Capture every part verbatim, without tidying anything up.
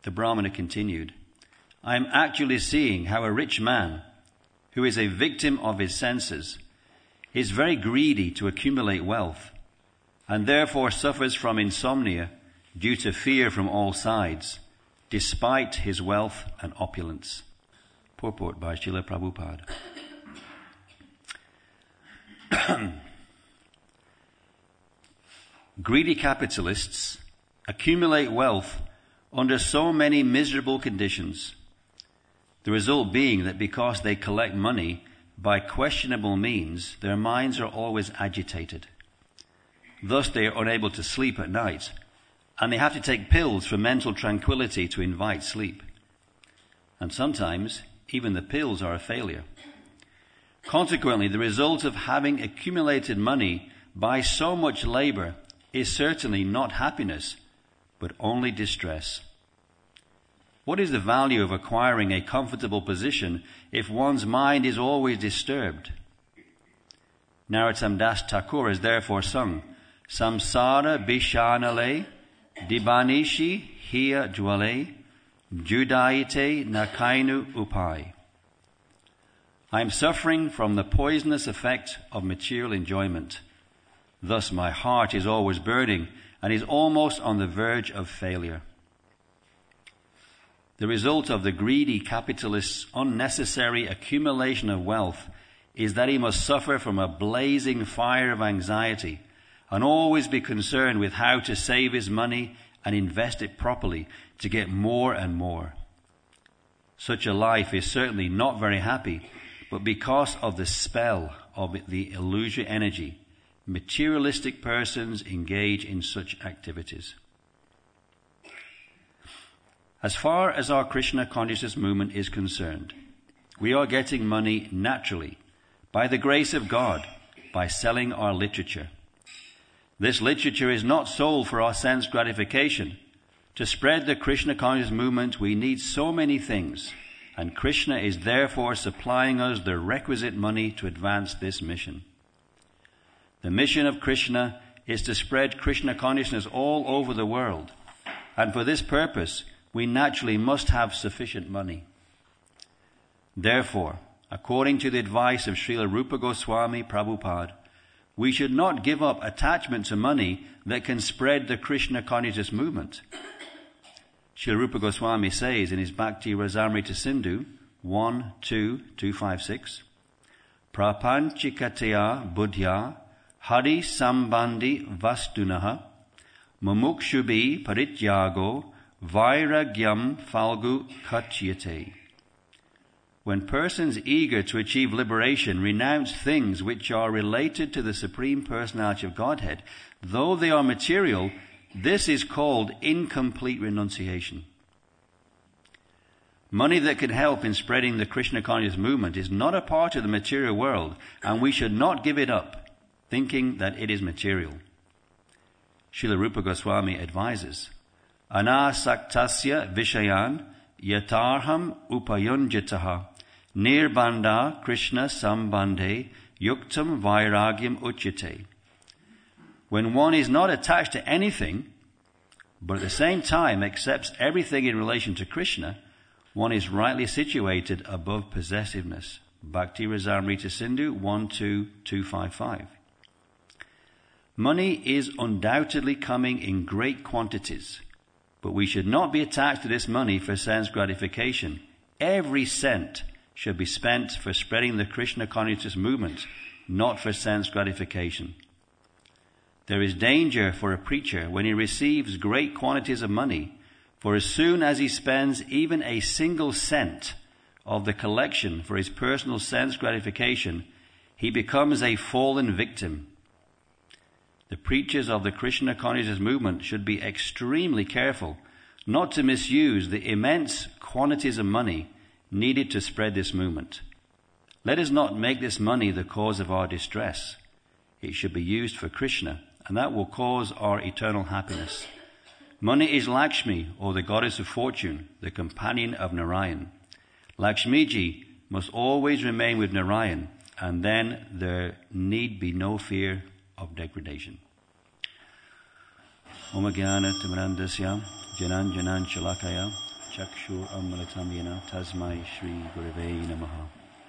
The Brahmana continued, I am actually seeing how a rich man, who is a victim of his senses, is very greedy to accumulate wealth, and therefore suffers from insomnia due to fear from all sides, despite his wealth and opulence. Purport by Srila Prabhupada. Greedy capitalists accumulate wealth under so many miserable conditions, the result being that because they collect money by questionable means, their minds are always agitated. Thus they are unable to sleep at night, and they have to take pills for mental tranquility to invite sleep. And sometimes even the pills are a failure. Consequently, the result of having accumulated money by so much labor is certainly not happiness, but only distress. What is the value of acquiring a comfortable position if one's mind is always disturbed? Narottam Das Thakur has therefore sung, Samsara Bishanale, Dibanishi Hiya Jwale, Judaite Nakainu Upai. I am suffering from the poisonous effect of material enjoyment. Thus my heart is always burning and is almost on the verge of failure. The result of the greedy capitalist's unnecessary accumulation of wealth is that he must suffer from a blazing fire of anxiety and always be concerned with how to save his money and invest it properly to get more and more. Such a life is certainly not very happy, but because of the spell of the illusory energy, materialistic persons engage in such activities. As far as our Krishna consciousness movement is concerned, we are getting money naturally, by the grace of God, by selling our literature. This literature is not sold for our sense gratification. To spread the Krishna consciousness movement, we need so many things, and Krishna is therefore supplying us the requisite money to advance this mission. The mission of Krishna is to spread Krishna consciousness all over the world, and for this purpose, we naturally must have sufficient money. Therefore, according to the advice of Srila Rupa Goswami Prabhupada, we should not give up attachment to money that can spread the Krishna consciousness movement. Srila Rupa Goswami says in his Bhakti Rasamrita Sindhu one, two, two fifty-six, Prapanchikatya buddhya hari sambandhi vastunaha mumukshubi parityago vairagyam falgu kachyate. When persons eager to achieve liberation renounce things which are related to the Supreme Personality of Godhead, though they are material, this is called incomplete renunciation. Money that can help in spreading the Krishna consciousness movement is not a part of the material world, and we should not give it up, thinking that it is material. Srila Rupa Goswami advises, Anasaktasya vishayan yatarham upayunjitaha nirbandha Krishna sambandhe yuktam vairagyam uchyate. When one is not attached to anything, but at the same time accepts everything in relation to Krishna, one is rightly situated above possessiveness. Bhakti Rasamrita Sindhu one, two, two fifty-five. Money is undoubtedly coming in great quantities, but we should not be attached to this money for sense gratification. Every cent should be spent for spreading the Krishna consciousness movement, not for sense gratification. There is danger for a preacher when he receives great quantities of money, for as soon as he spends even a single cent of the collection for his personal sense gratification, he becomes a fallen victim. The preachers of the Krishna consciousness movement should be extremely careful not to misuse the immense quantities of money needed to spread this movement. Let us not make this money the cause of our distress. It should be used for Krishna, and that will cause our eternal happiness. Money is Lakshmi, or the goddess of fortune, the companion of Narayan. Lakshmiji must always remain with Narayan, and then there need be no fear of degradation. Om Jnana Timirandasya Janan Janan Shalakaya Chakshur Amritam Yena Tasmai Shri Gurave Namaha.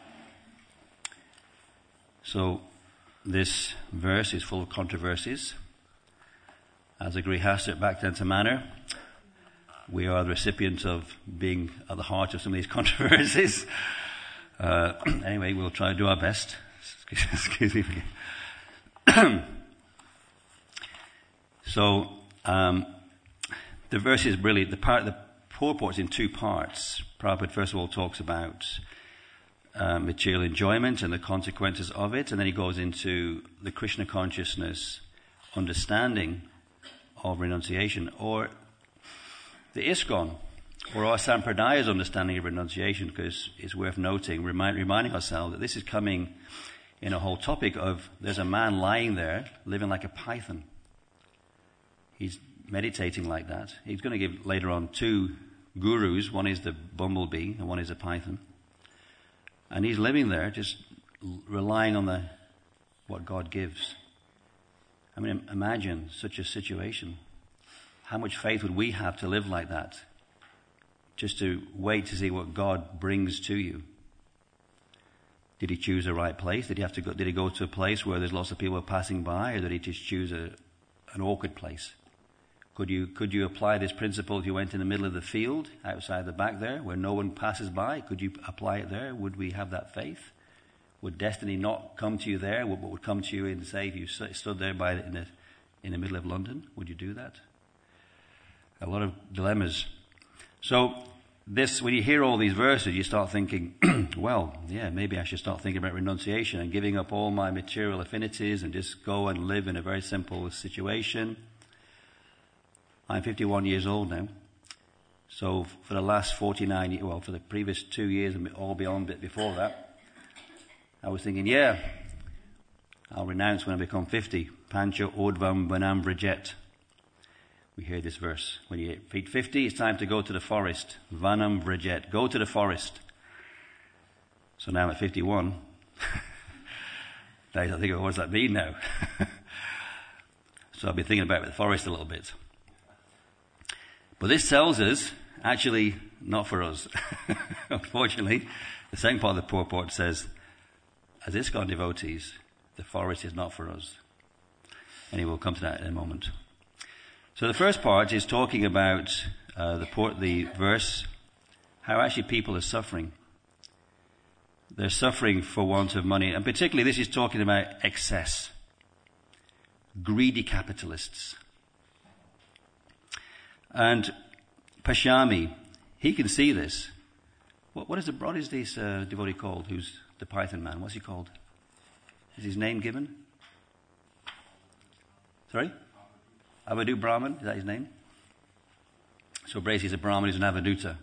So, this verse is full of controversies. As a Grihastha at Bhaktivedanta Manor, we are the recipient of being at the heart of some of these controversies. Uh, anyway, we'll try to do our best. Excuse me. So, um, the verse is really, the part, the purport's in two parts. Prabhupada first of all talks about uh, material enjoyment and the consequences of it, and then he goes into the Krishna consciousness understanding of renunciation, or the ISKCON, or our Sampradaya's understanding of renunciation, because it's worth noting, remind, reminding ourselves that this is coming in a whole topic of there's a man lying there living like a python. He's meditating like that. He's going to give later on two gurus. One is the bumblebee and one is a python. And he's living there just relying on the what God gives. I mean, imagine such a situation. How much faith would we have to live like that? Just to wait to see what God brings to you. Did he choose the right place? Did he have to go, did he go to a place where there's lots of people passing by, or did he just choose a, an awkward place? Could you, could you apply this principle if you went in the middle of the field, outside the back there, where no one passes by? Could you apply it there? Would we have that faith? Would destiny not come to you there? What would come to you in, say, if you stood there by in the, in the middle of London? Would you do that? A lot of dilemmas. So, this, when you hear all these verses, you start thinking, well, yeah, maybe I should start thinking about renunciation and giving up all my material affinities and just go and live in a very simple situation. I'm fifty-one years old now. So for the last forty-nine years, well, for the previous two years and all beyond bit before that, I was thinking, yeah, I'll renounce when I become fifty. Pancha Ordvam Vanam Vrajet. We hear this verse. When you hit fifty, it's time to go to the forest. Vanam Vrajet. Go to the forest. So now I'm at fifty-one. I think, what does that mean now? So I've been thinking about the forest a little bit. But this tells us, actually, not for us. Unfortunately, the second part of the purport says, as ISKCON devotees, the forest is not for us. Anyway, we'll come to that in a moment. So the first part is talking about uh, the, port, the verse, how actually people are suffering. They're suffering for want of money, and particularly this is talking about excess. Greedy capitalists. And Pashami, he can see this. What, what is the, what is this uh, devotee called, who's the Python man? What's he called? Is his name given? Sorry? Avadu Brahman, is that his name? So basically he's a Brahman, he's an Avaduta.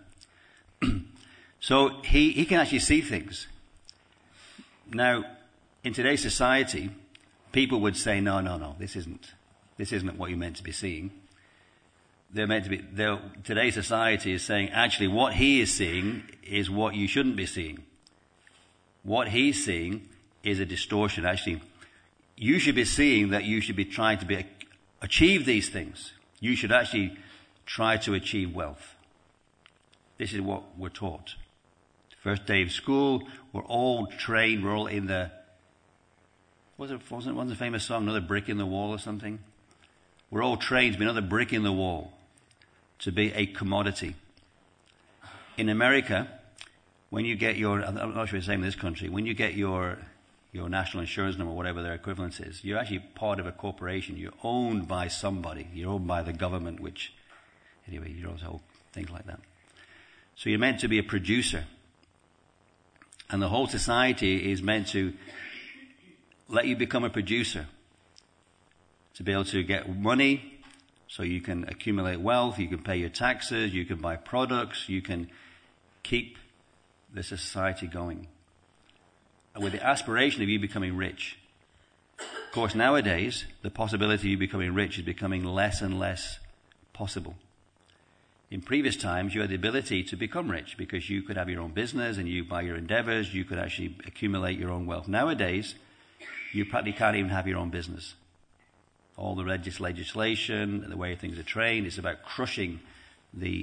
So he, he can actually see things. Now, in today's society, people would say, no, no, no, this isn't, this isn't what you're meant to be seeing. They're meant to be, today's society is saying, actually, what he is seeing is what you shouldn't be seeing. What he's seeing is a distortion. Actually, you should be seeing that you should be trying to be, achieve these things. You should actually try to achieve wealth. This is what we're taught. First day of school, we're all trained, we're all in the, was it, wasn't one of the famous song, another brick in the wall or something? We're all trained to be another brick in the wall, to be a commodity. In America, when you get your, I'm not sure it's the same in this country, when you get your your national insurance number, whatever their equivalent is, you're actually part of a corporation. You're owned by somebody. You're owned by the government, which, anyway, you know, whole things like that. So you're meant to be a producer. And the whole society is meant to let you become a producer. To be able to get money, so you can accumulate wealth, you can pay your taxes, you can buy products, you can keep the society going. And with the aspiration of you becoming rich. Of course, nowadays, the possibility of you becoming rich is becoming less and less possible. In previous times, you had the ability to become rich because you could have your own business and you, by your endeavors, you could actually accumulate your own wealth. Nowadays, you practically can't even have your own business. All the legis- legislation and the way things are trained is about crushing the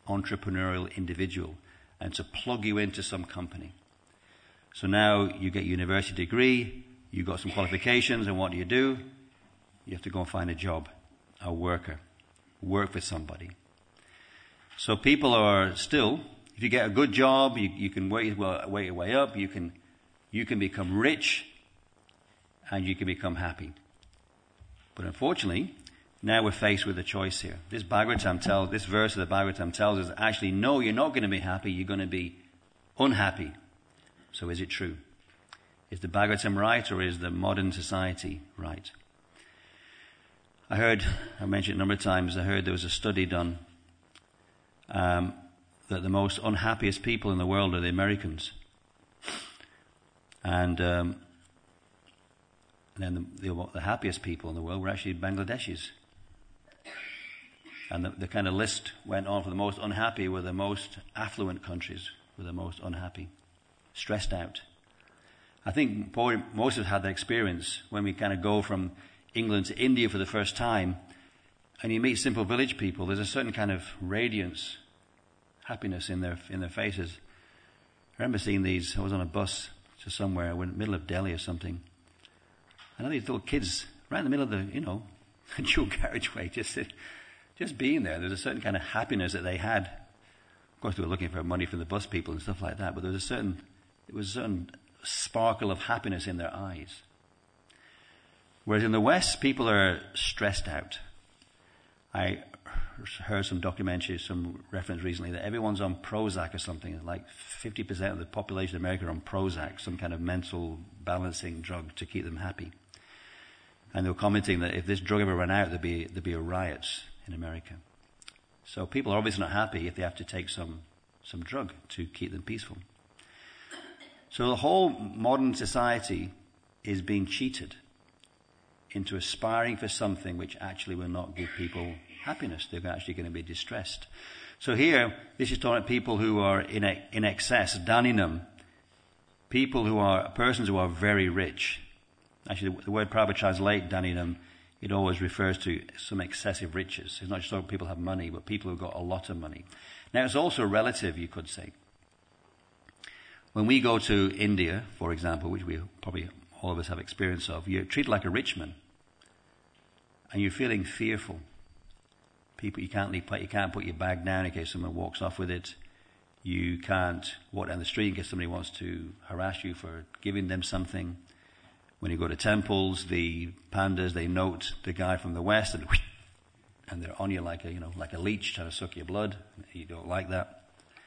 entrepreneurial individual and to plug you into some company. So now you get a university degree, you've got some qualifications, and what do you do? You have to go and find a job, a worker, work for somebody. So people are still, if you get a good job, you, you can work, well, work your way up, you can, you can become rich, and you can become happy. But unfortunately, now we're faced with a choice here. This Bhagavatam tells, this verse of the Bhagavatam tells us, actually, no, you're not going to be happy, you're going to be unhappy. So is it true? Is the Bhagavatam right, or is the modern society right? I heard, I mentioned it a number of times, I heard there was a study done um, that the most unhappiest people in the world are the Americans. And, um, and then the, the, the happiest people in the world were actually Bangladeshis. And the, the kind of list went on for the most unhappy were the most affluent countries, were the most unhappy, stressed out. I think probably most of us had that experience when we kind of go from England to India for the first time, and you meet simple village people. There's a certain kind of radiance, happiness in their in their faces. I remember seeing these. I was on a bus to somewhere, in the middle of Delhi or something. And all these little kids right in the middle of the, you know, dual carriageway, just just being there. There's a certain kind of happiness that they had. Of course, they were looking for money from the bus people and stuff like that. But there was a certain, it was a certain sparkle of happiness in their eyes. Whereas in the West, people are stressed out. I heard some documentary, some reference recently that everyone's on Prozac or something. Like fifty percent of the population of America are on Prozac, some kind of mental balancing drug to keep them happy. And they were commenting that if this drug ever ran out, there'd be, there'd be a riots in America. So people are obviously not happy if they have to take some, some drug to keep them peaceful. So the whole modern society is being cheated into aspiring for something which actually will not give people happiness. They're actually going to be distressed. So here, this is talking about people who are in, in excess, dhaninam, people who are, persons who are very rich. Actually, the, the word Prabhupada translate dhaninam, it always refers to some excessive riches. It's not just that people have money, but people who've got a lot of money. Now, it's also relative, you could say. When we go to India, for example, which we probably all of us have experience of, you're treated like a rich man. And you're feeling fearful. People, you can't leave, you can't put your bag down in case someone walks off with it. You can't walk down the street in case somebody wants to harass you for giving them something. When you go to temples, the pandas, they note the guy from the West, and, and they're on you like a, you know, like a leech trying to suck your blood. You don't like that.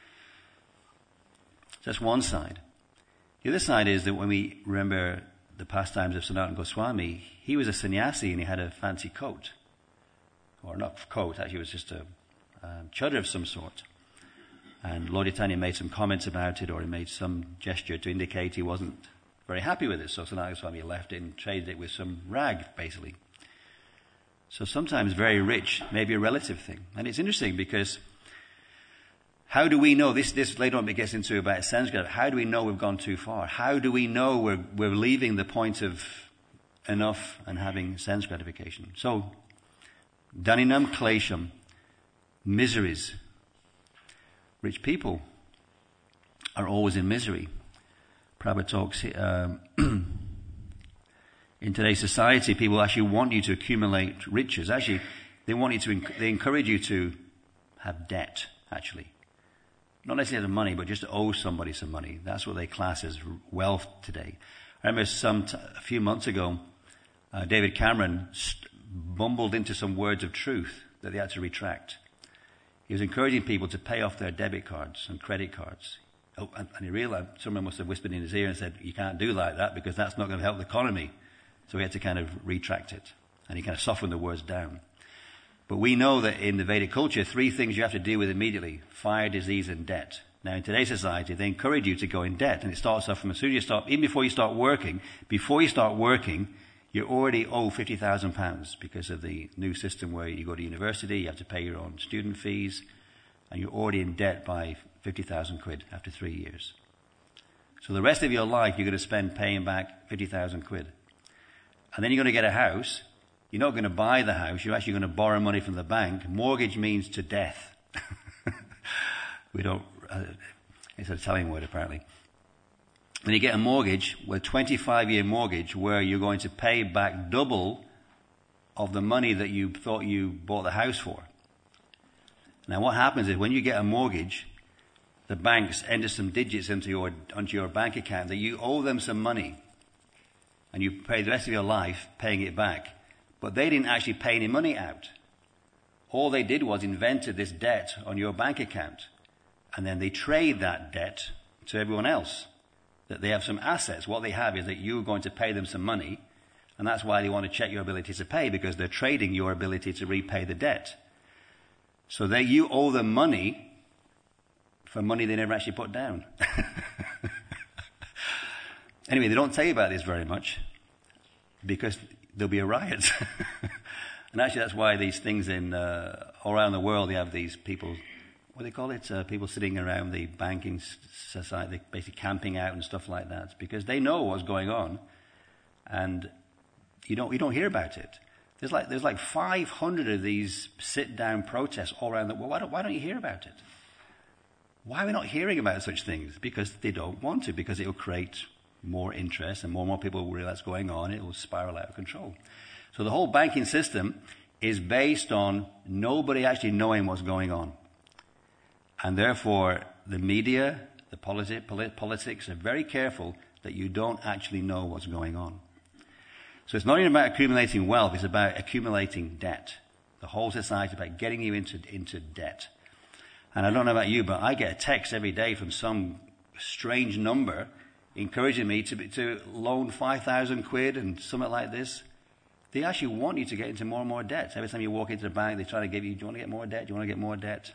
So that's one side. The other side is that when we remember the pastimes of Sanatana Goswami, he was a sannyasi and he had a fancy coat. Or not coat, actually it was just a um, chadar of some sort. And Lord Chaitanya made some comments about it, or he made some gesture to indicate he wasn't very happy with it. So Sanatana Goswami left it and traded it with some rag, basically. So sometimes very rich may be a relative thing. And it's interesting because how do we know, this, this later on it gets into about sense gratification, how do we know we've gone too far? How do we know we're, we're leaving the point of enough and having sense gratification? So, dhaninam klesham, miseries. Rich people are always in misery. Prabhupada talks, um, in today's society, people actually want you to accumulate riches. Actually, they want you to, they encourage you to have debt, actually. Not necessarily the money, but just to owe somebody some money. That's what they class as wealth today. I remember some t- a few months ago, uh, David Cameron st- bumbled into some words of truth that they had to retract. He was encouraging people to pay off their debit cards and credit cards. Oh, and, and he realized, someone must have whispered in his ear and said, you can't do like that because that's not going to help the economy. So he had to kind of retract it. And he kind of softened the words down. But we know that in the Vedic culture, three things you have to deal with immediately: fire, disease, and debt. Now, in today's society, they encourage you to go in debt. And it starts off from as soon as you start, even before you start working, before you start working, you already owe fifty thousand pounds because of the new system where you go to university, you have to pay your own student fees, and you're already in debt by fifty thousand quid after three years. So the rest of your life, you're going to spend paying back fifty thousand quid. And then you're going to get a house. You're not going to buy the house. You're actually going to borrow money from the bank. Mortgage means to death. We don't, uh, it's an Italian word apparently. Then you get a mortgage, a twenty-five year mortgage, where you're going to pay back double of the money that you thought you bought the house for. Now what happens is when you get a mortgage, the banks enter some digits into your, onto your bank account that you owe them some money. And you pay the rest of your life paying it back. But they didn't actually pay any money out. All they did was invented this debt on your bank account. And then they trade that debt to everyone else. That they have some assets. What they have is that you're going to pay them some money. And that's why they want to check your ability to pay, because they're trading your ability to repay the debt. So that you owe them money for money they never actually put down. Anyway, they don't tell you about this very much because there'll be a riot. And actually that's why these things in uh, all around the world, they have these people, what do they call it? Uh, people sitting around the banking society, basically camping out and stuff like that. It's because they know what's going on and you don't, you don't hear about it. There's like, there's like five hundred of these sit-down protests all around the world. Why don't, why don't you hear about it? Why are we not hearing about such things? Because they don't want to, because it will create more interest and more and more people will realize what's going on. It will spiral out of control. So the whole banking system is based on nobody actually knowing what's going on. And therefore, the media, the politi- polit- politics are very careful that you don't actually know what's going on. So it's not even about accumulating wealth, it's about accumulating debt. The whole society is about getting you into, into debt. And I don't know about you, but I get a text every day from some strange number encouraging me to, to loan five thousand quid and something like this. They actually want you to get into more and more debt. Every time you walk into the bank, they try to give you, do you want to get more debt? Do you want to get more debt?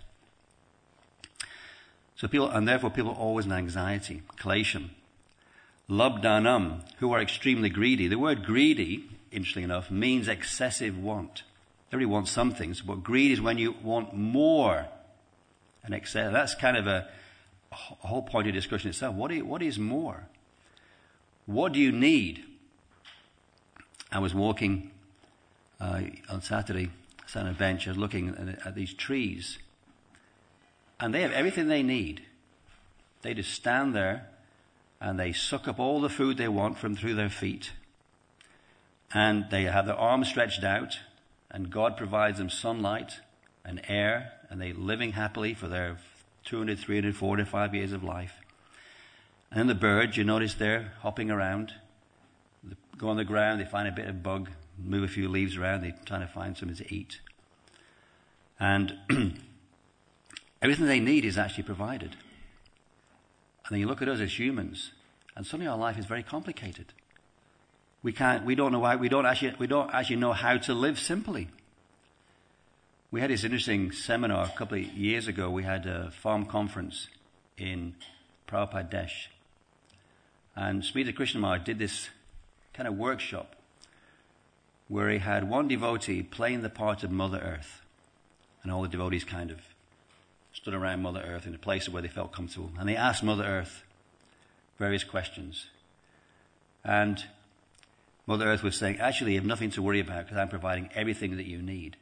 So people, and therefore people are always in anxiety. Collation. Labdanam, who are extremely greedy. The word greedy, interestingly enough, means excessive want. Everybody wants some things, but greed is when you want more and excess. That's kind of a, a whole point of discussion itself. What is, what is more? What do you need? I was walking uh, on Saturday, sat on a bench, I was looking at, at these trees, and they have everything they need. They just stand there, and they suck up all the food they want from through their feet, and they have their arms stretched out, and God provides them sunlight and air, and they're living happily for their two hundred, three hundred, four hundred, five years of life. And then the birds, you notice they're hopping around. They go on the ground, they find a bit of bug, move a few leaves around, they're trying to find something to eat. And everything they need is actually provided. And then you look at us as humans, and suddenly our life is very complicated. We can't, we don't know why, we don't actually, we don't actually know how to live simply. We had this interesting seminar a couple of years ago. We had a farm conference in Pradesh. And Smita Krishnamurti did this kind of workshop where he had one devotee playing the part of Mother Earth. And all the devotees kind of stood around Mother Earth in a place where they felt comfortable. And they asked Mother Earth various questions. And Mother Earth was saying, actually, you have nothing to worry about because I'm providing everything that you need.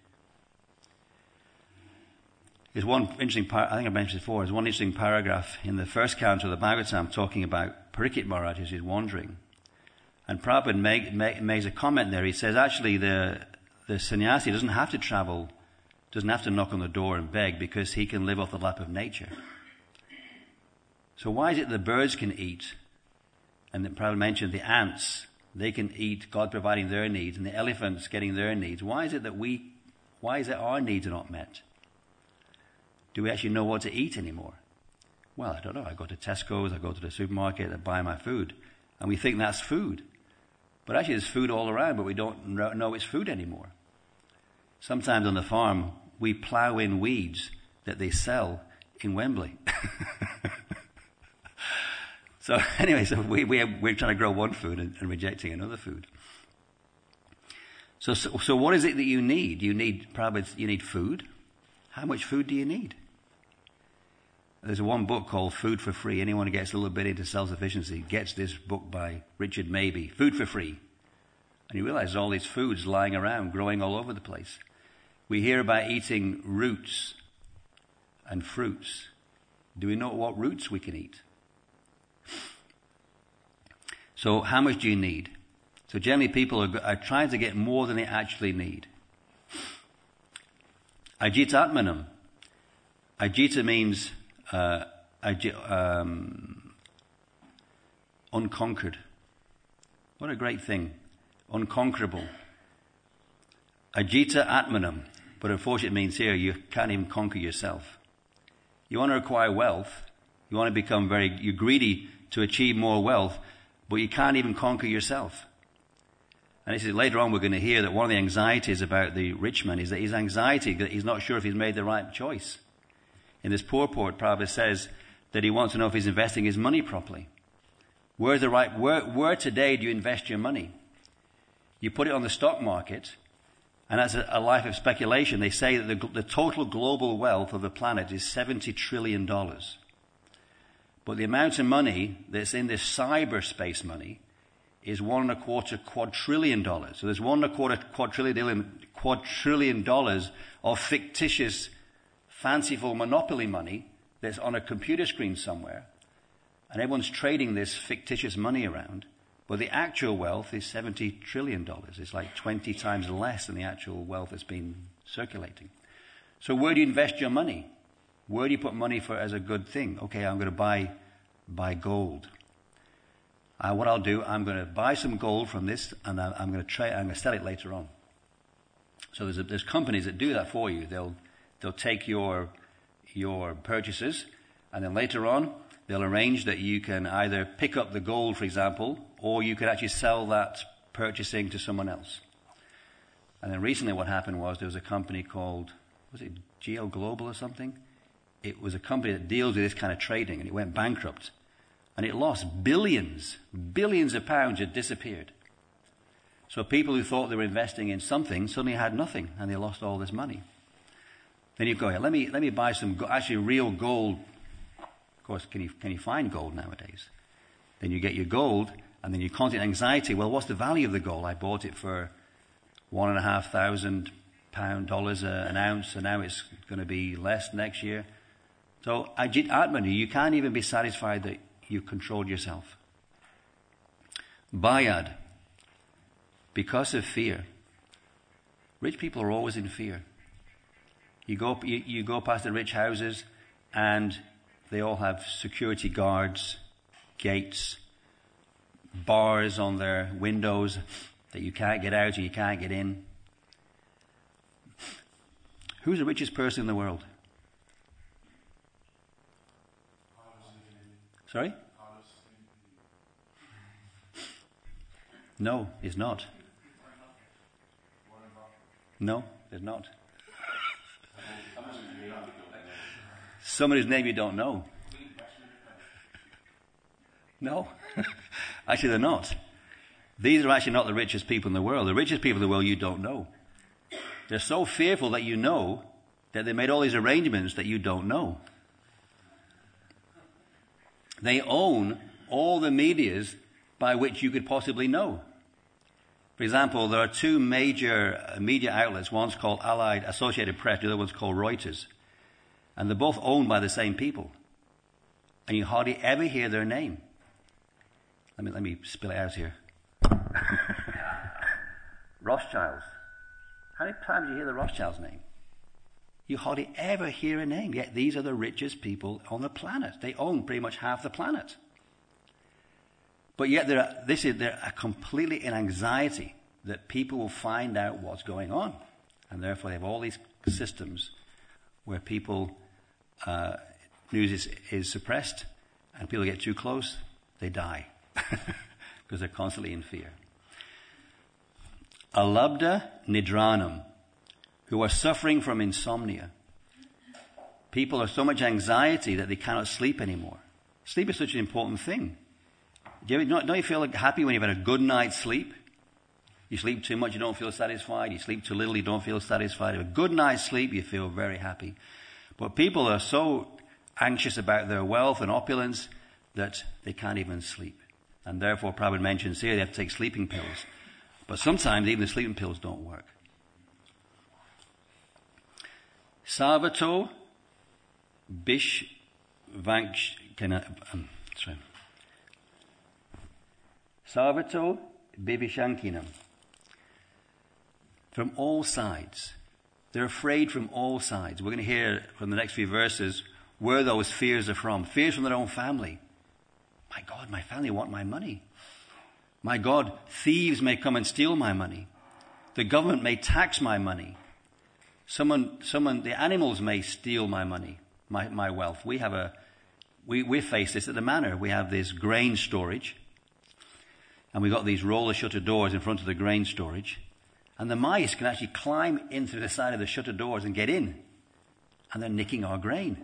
There's one interesting, par- I think I mentioned before, there's one interesting paragraph in the first canto of the Bhagavatam talking about Parikshit Maharaj as he's wandering. And Prabhupada make, make, makes a comment there. He says, actually, the, the sannyasi doesn't have to travel, doesn't have to knock on the door and beg because he can live off the lap of nature. So why is it the birds can eat? And then Prabhupada mentioned the ants, they can eat, God providing their needs, and the elephants getting their needs. Why is it that we, why is it our needs are not met? Do we actually know what to eat anymore? Well, I don't know. I go to Tesco's, I go to the supermarket, I buy my food, and we think that's food. But actually there's food all around, but we don't know it's food anymore. Sometimes on the farm, we plow in weeds that they sell in Wembley. So anyway, so we, we have, we're trying to grow one food and, and rejecting another food. So, so, so what is it that you need? You need, probably, you need food. How much food do you need? There's one book called Food for Free. Anyone who gets a little bit into self-sufficiency gets this book by Richard Mabey, Food for Free. And you realize all these foods lying around, growing all over the place. We hear about eating roots and fruits, Do we know what roots we can eat? So how much do you need? So generally people are, are trying to get more than they actually need. Ajita Atmanam. Ajita means uh, um, unconquered. What a great thing. Unconquerable. Ajita Atmanam. But unfortunately it means here you can't even conquer yourself. You want to acquire wealth. You want to become very, you're greedy to achieve more wealth, but you can't even conquer yourself. And this is, later on we're going to hear that one of the anxieties about the rich man is that his anxiety, that he's not sure if he's made the right choice. In this purport, Prabhupada says that he wants to know if he's investing his money properly. Where's the right, where, where today do you invest your money? You put it on the stock market, and that's a, a life of speculation. They say that the, the total global wealth of the planet is seventy trillion dollars. But the amount of money that's in this cyberspace money is one and a quarter quadrillion dollars. So there's one and a quarter quadrillion, quadrillion dollars of fictitious, fanciful monopoly money that's on a computer screen somewhere. And everyone's trading this fictitious money around. But the actual wealth is seventy trillion dollars. It's like twenty times less than the actual wealth that's been circulating. So where do you invest your money? Where do you put money for as a good thing? Okay, I'm going to buy, buy gold. Uh, what I'll do, I'm going to buy some gold from this, and I, I'm going to trade. I'm going to sell it later on. So there's a, there's companies that do that for you. They'll they'll take your your purchases, and then later on they'll arrange that you can either pick up the gold, for example, or you could actually sell that purchasing to someone else. And then recently, what happened was there was a company called, was it Geo Global or something? It was a company that deals with this kind of trading, and it went bankrupt. And it lost billions, billions of pounds had disappeared. So people who thought they were investing in something suddenly had nothing, and they lost all this money. Then you go, yeah, let me let me buy some go- actually real gold. Of course, can you can you find gold nowadays? Then you get your gold, and then you constant anxiety. Well, what's the value of the gold? I bought it for one and a half thousand pound dollars an ounce, and now it's going to be less next year. So Ajit Atmani, you can't even be satisfied that you controlled yourself. Bayad, because of fear. Rich people are always in fear. You go, you, you go past the rich houses, and they all have security guards, gates, bars on their windows that you can't get out or you can't get in. Who's the richest person in the world? Sorry? No, he's not. No, there's not. Somebody's name you don't know. No. Actually, they're not. These are actually not the richest people in the world. The richest people in the world you don't know. They're so fearful that you know that they made all these arrangements that you don't know. They own all the medias by which you could possibly know. For example, there are two major media outlets. One's called Allied Associated Press, the other one's called Reuters. And they're both owned by the same people. And you hardly ever hear their name. Let me, let me spill it out here. Rothschilds. How many times do you hear the Rothschilds name? You hardly ever hear a name, yet these are the richest people on the planet. They own pretty much half the planet. But yet they're, this is, they're completely in anxiety that people will find out what's going on. And therefore they have all these systems where people, uh, news is, is suppressed, and people get too close, they die. Because they're constantly in fear. Alabda Nidranam, who are suffering from insomnia. People have so much anxiety that they cannot sleep anymore. Sleep is such an important thing. Do you, don't you feel happy when you've had a good night's sleep? You sleep too much, you don't feel satisfied. You sleep too little, you don't feel satisfied. A good night's sleep, you feel very happy. But people are so anxious about their wealth and opulence that they can't even sleep. And therefore, Prabhupada mentions here they have to take sleeping pills. But sometimes even the sleeping pills don't work. Savato Bish Vanch, can I, um, sorry. Salvato Bivishankinam. From all sides. They're afraid from all sides. We're going to hear from the next few verses where those fears are from. Fears from their own family. My God, my family want my money. My God, thieves may come and steal my money. The government may tax my money. Someone, someone, the animals may steal my money, my, my wealth. We have a, we, we face this at the manor. We have this grain storage. And we've got these roller shutter doors in front of the grain storage. And the mice can actually climb in through the side of the shutter doors and get in. And they're nicking our grain.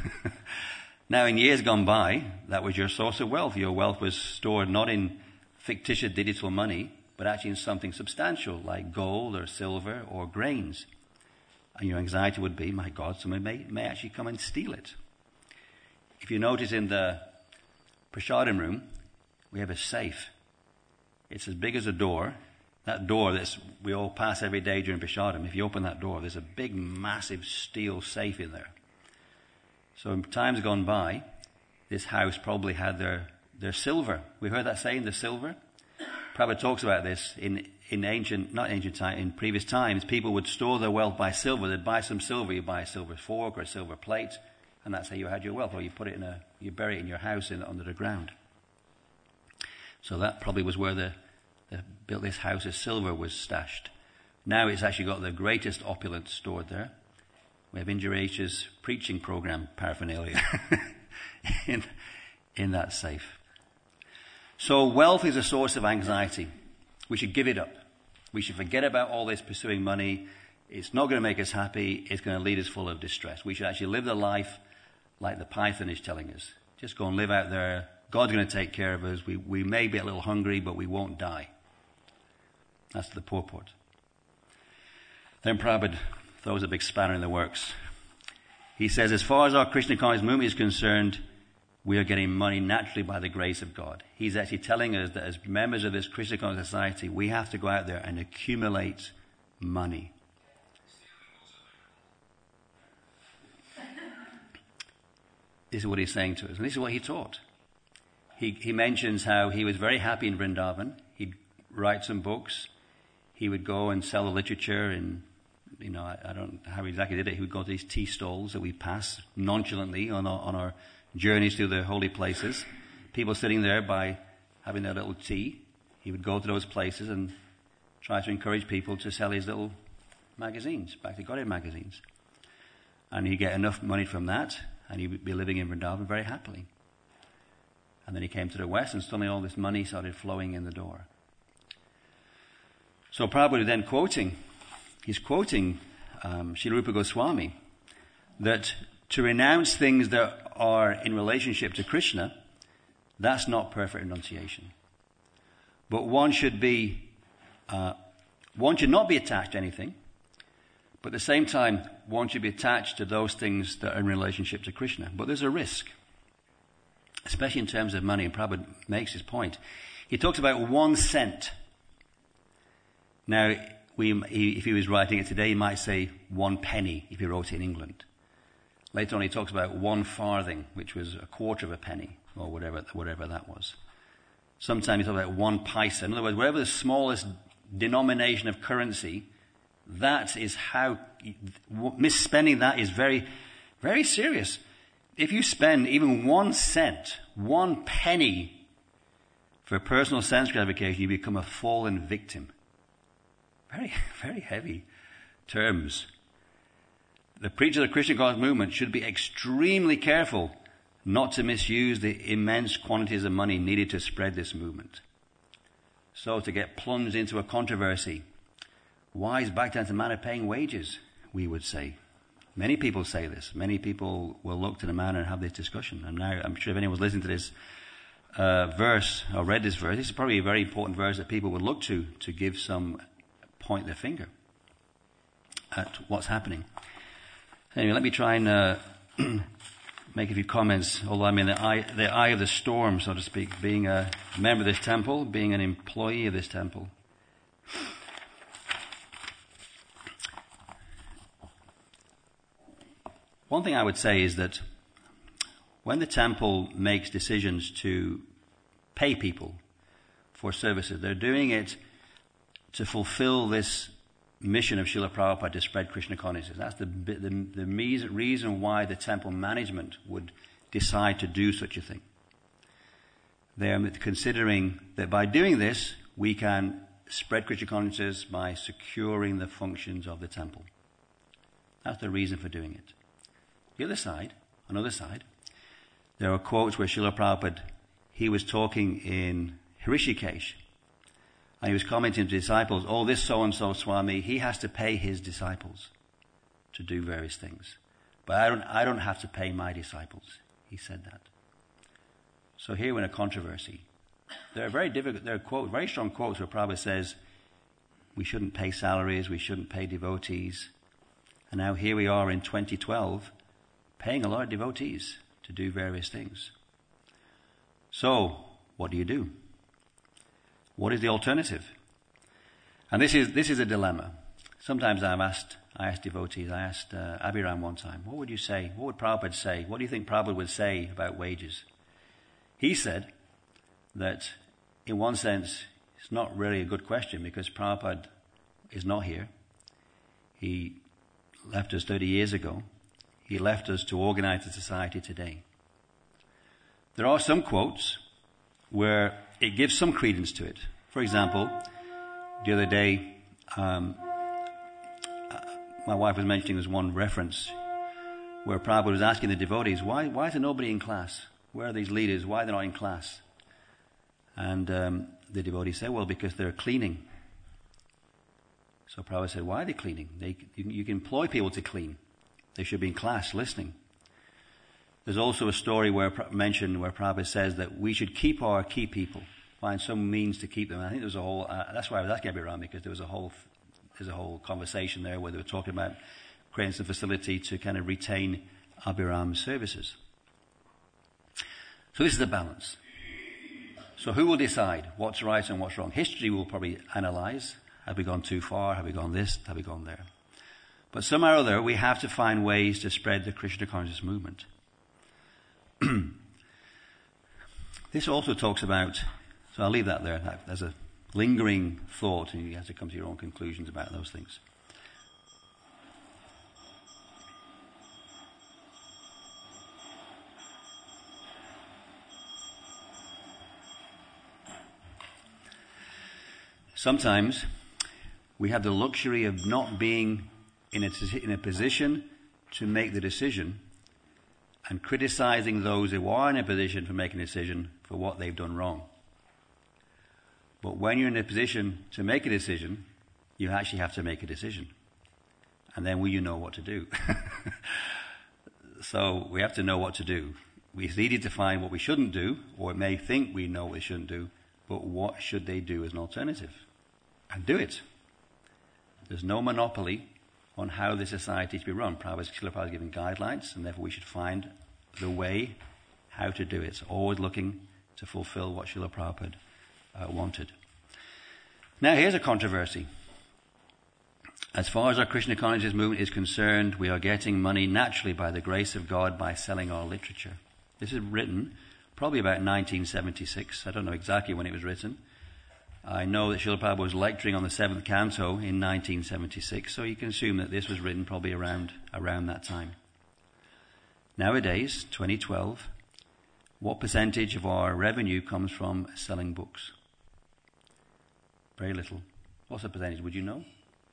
Now, in years gone by, that was your source of wealth. Your wealth was stored not in fictitious digital money, but actually in something substantial like gold or silver or grains. And your anxiety would be, my God, someone may, may actually come and steal it. If you notice in the prasadam room, we have a safe. It's as big as a door. That door that we all pass every day during prasadam, if you open that door, there's a big, massive steel safe in there. So in times gone by, this house probably had their, their silver. We heard that saying, the silver? Prabhupada talks about this in, in ancient, not ancient time, in previous times. People would store their wealth by silver. They'd buy some silver. You buy a silver fork or a silver plate, and that's how you had your wealth. Or you put it in a, you bury it in your house in, under the ground. So that probably was where the, the built this house of silver was stashed. Now it's actually got the greatest opulence stored there. We have Indira's preaching program paraphernalia in, in that safe. So wealth is a source of anxiety. We should give it up. We should forget about all this pursuing money. It's not going to make us happy. It's going to lead us full of distress. We should actually live the life like the Python is telling us. Just go and live out there. God's going to take care of us. We, we may be a little hungry, but we won't die. That's the purport. Then Prabhupada throws a big spanner in the works. He says, as far as our Krishna consciousness movement is concerned, we are getting money naturally by the grace of God. He's actually telling us that as members of this Krishna conscious society, we have to go out there and accumulate money. This is what he's saying to us, and this is what he taught. He, he mentions how he was very happy in Vrindavan. He'd write some books. He would go and sell the literature in, you know, I, I don't know how he exactly did it. He would go to these tea stalls that we pass nonchalantly on our, on our journeys through the holy places. People sitting there by having their little tea. He would go to those places and try to encourage people to sell his little magazines, Bhakti Godhead magazines. And he'd get enough money from that, and he would be living in Vrindavan very happily. And then he came to the West, and suddenly all this money started flowing in the door. So Prabhupada is then quoting, he's quoting um, Srila Rupa Goswami, that to renounce things that are in relationship to Krishna, that's not perfect renunciation. But one should be, uh, one should not be attached to anything, but at the same time, one should be attached to those things that are in relationship to Krishna. But there's a risk, especially in terms of money, and Prabhupada makes his point. He talks about one cent. Now, we, he, if he was writing it today, he might say one penny if he wrote it in England. Later on, he talks about one farthing, which was a quarter of a penny, or whatever, whatever that was. Sometimes he talks about one paisa. In other words, whatever the smallest denomination of currency, that is how, misspending that is very, very serious. If you spend even one cent, one penny for personal sense gratification, you become a fallen victim. Very, very heavy terms. The preachers of the Krishna conscious movement should be extremely careful not to misuse the immense quantities of money needed to spread this movement. So to get plunged into a controversy, why is Bhaktivedanta Manor paying wages? We would say. Many people say this. Many people will look to the manor and have this discussion. And now I'm sure if anyone was listening to this uh, verse or read this verse, this is probably a very important verse that people would look to to give some point their finger at what's happening. Anyway, let me try and uh, make a few comments, although I'm in the eye, the eye of the storm, so to speak, being a member of this temple, being an employee of this temple. One thing I would say is that when the temple makes decisions to pay people for services, they're doing it to fulfill this mission of Srila Prabhupada to spread Krishna consciousness. That's the, the, the reason why the temple management would decide to do such a thing. They're considering that by doing this, we can spread Krishna consciousness by securing the functions of the temple. That's the reason for doing it. The other side, another side, there are quotes where Srila Prabhupada, he was talking in Hrishikesh, and he was commenting to disciples, oh, this so-and-so Swami, he has to pay his disciples to do various things. But I don't, I don't have to pay my disciples. He said that. So here we're in a controversy. There are very difficult, there are quotes, very strong quotes where Prabhupada says, we shouldn't pay salaries, we shouldn't pay devotees. And now here we are in twenty twelve, paying a lot of devotees to do various things. So, what do you do? What is the alternative? And this is this is a dilemma. Sometimes I've asked, I asked devotees, I asked uh, Abhiram one time, what would you say? What would Prabhupada say? What do you think Prabhupada would say about wages? He said that, in one sense, it's not really a good question because Prabhupada is not here. He left us thirty years ago. He left us to organize the society today. There are some quotes where it gives some credence to it. For example, the other day, um, my wife was mentioning this one reference where Prabhupada was asking the devotees, why, why is there nobody in class? Where are these leaders? Why are they not in class? And um, the devotees said, well, because they're cleaning. So Prabhupada said, why are they cleaning? They, you, you can employ people to clean. They should be in class listening. There's also a story where mentioned where Prabhupada says that we should keep our key people, find some means to keep them. And I think there was a whole, uh, that's why I was asking Abhiram, because there was a whole, there's a whole conversation there where they were talking about creating some facility to kind of retain Abhiram's services. So this is the balance. So who will decide what's right and what's wrong? History will probably analyze. Have we gone too far? Have we gone this? Have we gone there? But somehow or other, we have to find ways to spread the Krishna consciousness movement. This also talks about, so I'll leave that there. There's a lingering thought, and you have to come to your own conclusions about those things. Sometimes we have the luxury of not being in a, in a position to make the decision and criticizing those who are in a position for making a decision for what they've done wrong. But when you're in a position to make a decision, you actually have to make a decision. And then will you know what to do? So we have to know what to do. It's easy to find what we shouldn't do, or it may think we know what we shouldn't do, but what should they do as an alternative? And do it. There's no monopoly on how the society is to be run. Prabhupada is giving guidelines, and therefore we should find the way how to do it. Always looking to fulfill what Srila Prabhupada uh, wanted. Now here's a controversy. As far as our Krishna consciousness movement is concerned, we are getting money naturally by the grace of God by selling our literature. This is written probably about nineteen seventy-six. I don't know exactly when it was written. I know that Srila Prabhupada was lecturing on the seventh canto in nineteen seventy-six, so you can assume that this was written probably around around that time. Nowadays, twenty twelve, what percentage of our revenue comes from selling books? Very little. What's the percentage? Would you know?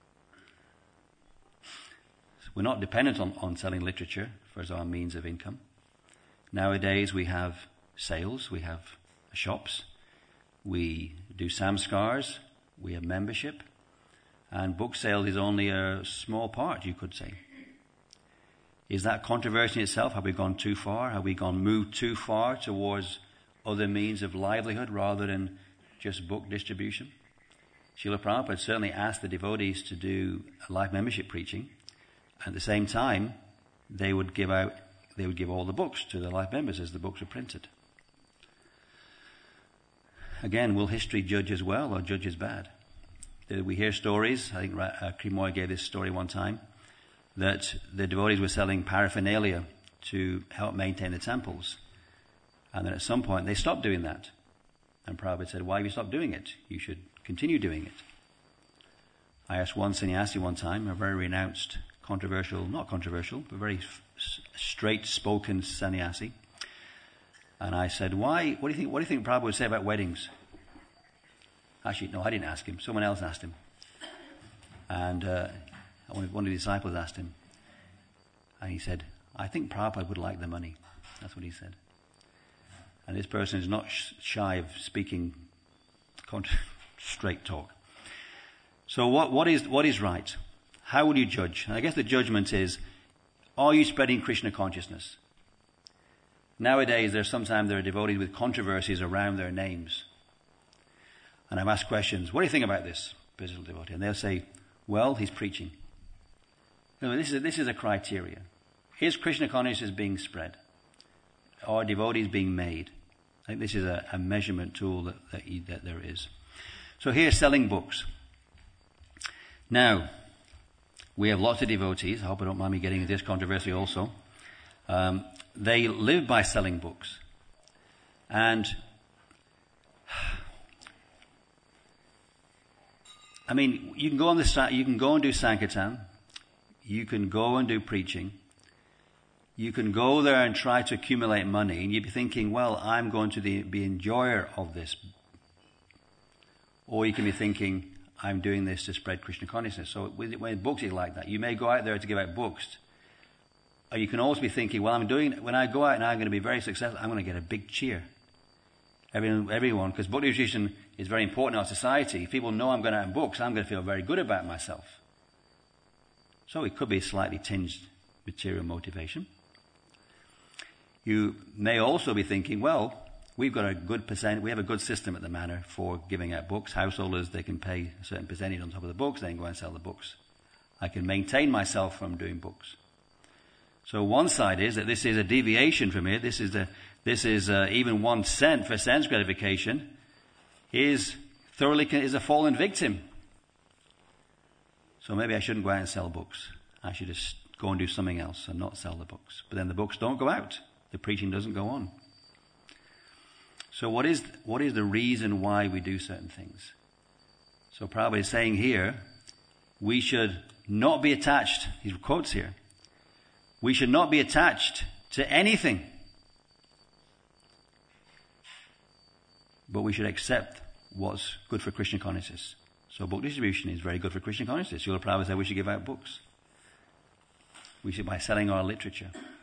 We're not dependent on, on selling literature for as our means of income. Nowadays, we have sales, we have shops. We do samskars, we have membership, and book sales is only a small part, you could say. Is that controversy in itself? Have we gone too far? Have we gone moved too far towards other means of livelihood rather than just book distribution? Srila Prabhupada certainly asked the devotees to do life membership preaching. At the same time, they would give out, they would give all the books to the life members as the books were printed. Again, will history judge as well or judge as bad? We hear stories, I think uh, Krimoy gave this story one time, that the devotees were selling paraphernalia to help maintain the temples. And then at some point they stopped doing that. And Prabhupada said, why have you stopped doing it? You should continue doing it. I asked one sannyasi one time, a very renounced, controversial, not controversial, but very f- straight-spoken sannyasi. And I said, why, what do you think, what do you think Prabhupada would say about weddings? Actually, no, I didn't ask him. Someone else asked him. And uh, one of the disciples asked him. And he said, I think Prabhupada would like the money. That's what he said. And this person is not sh- shy of speaking contra- straight talk. So what, what is what is right? How will you judge? And I guess the judgment is, are you spreading Krishna consciousness? Nowadays, there's sometimes there are devotees with controversies around their names. And I've asked questions, what do you think about this, spiritual devotee? And they'll say, well, he's preaching. You know, this is, this is a criteria. Is Krishna consciousness being spread? Are devotees being made? I think this is a, a measurement tool that, that, that there is. So here's selling books. Now, we have lots of devotees. I hope I don't mind me getting into this controversy also. Um, they live by selling books. And, I mean, you can go on the, you can go and do Sankirtan. You can go and do preaching. You can go there and try to accumulate money, and you'd be thinking, well, I'm going to the, be enjoyer of this. Or you can be thinking, I'm doing this to spread Krishna consciousness. So with, when books is like that, you may go out there to give out books. Or you can also be thinking, well, I'm doing, when I go out and I'm going to be very successful, I'm going to get a big cheer. Everyone, everyone, because book distribution is very important in our society. If people know I'm going out in books, I'm going to feel very good about myself. So it could be slightly tinged material motivation. You may also be thinking, well, we've got a good percent, we have a good system at the manor for giving out books. Householders, they can pay a certain percentage on top of the books, then go and sell the books. I can maintain myself from doing books. So one side is that this is a deviation from it. This is the, this is uh, even one cent for sense gratification is thoroughly is a fallen victim. So maybe I shouldn't go out and sell books. I should just go and do something else and not sell the books. But then the books don't go out. The preaching doesn't go on. So what is what is the reason why we do certain things? So Prabhupada is saying here, we should not be attached, he quotes here, we should not be attached to anything, but we should accept what's good for Krishna consciousness. So book distribution is very good for Krishna consciousness. Srila Prabhupada said we should give out books. We should, by selling our literature.